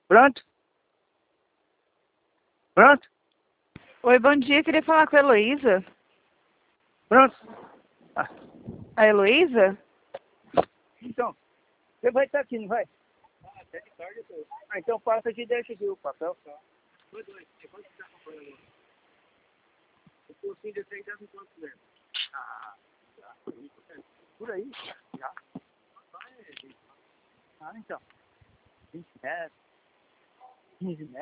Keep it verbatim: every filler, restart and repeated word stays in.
Pronto? Pronto? Oi, bom dia. Queria falar com a Heloísa. Pronto? Ah, A Heloísa? então, você vai estar aqui, não vai? Ah, até de tarde eu tô. Ah, então passa aqui e deixa aqui o papel. Dois, dois. Quanto você está comprando? O cursinho desse aí deve quanto mesmo? Ah, já. Por aí? Já. Ah, então. vinte metros. quinze metros.